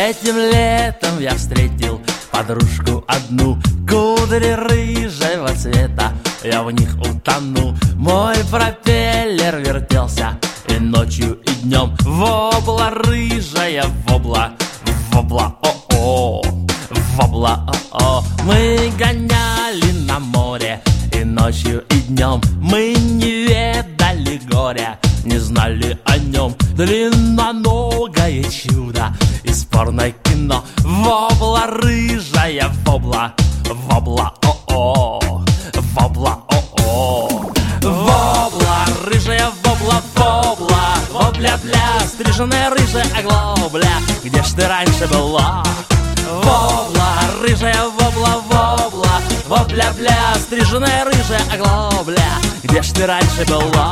Этим летом я встретил подружку одну, кудри рыжего цвета, я в них утонул. Мой пропеллер вертелся и ночью, и днем. Вобла рыжая, вобла, вобла, о-о, вобла, о-о. Мы гоняли на море и ночью, и днем. Мы не ведали горя, не знали о нем. Длинноногое чудо из порно-кино. Вобла рыжая, вобла, вобла, о-о, вобла, о-о. Вобла рыжая, вобла, вобла, вобля-бля, стриженная рыжая оглобля, где ж ты раньше была? Вобла рыжая, вобла, вобла, вобля-бля, стриженная рыжая оглобля, где ж ты раньше была?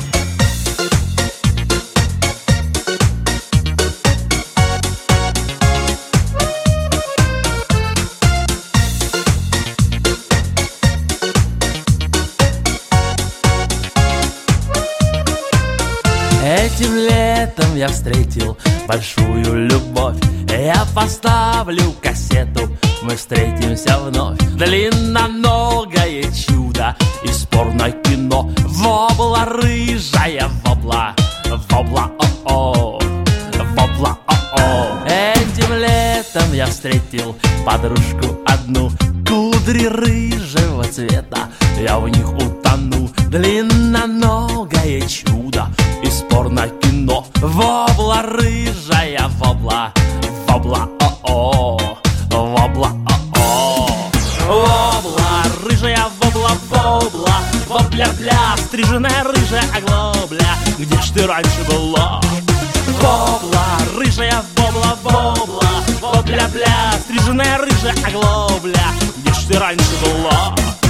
Этим летом я встретил большую любовь. Я поставлю кассету, мы встретимся вновь. Длинноногое чудо из порно-кино. Вобла рыжая, вобла, вобла, о-о, вобла, о-о. Этим летом я встретил подружку одну, кудри рыжего цвета, я в них утону. Длинноногое чудо из порно-кино. Вобла рыжая, вобла, вобла, о-о, вобла, о-о. Вобла рыжая, вобла, вобла, вобля-бля, стриженная рыжая оглобля, где ж ты раньше была? Вобла рыжая, вобла, вобла, вобля-бля, стриженная рыжая оглобля, где ж ты раньше была?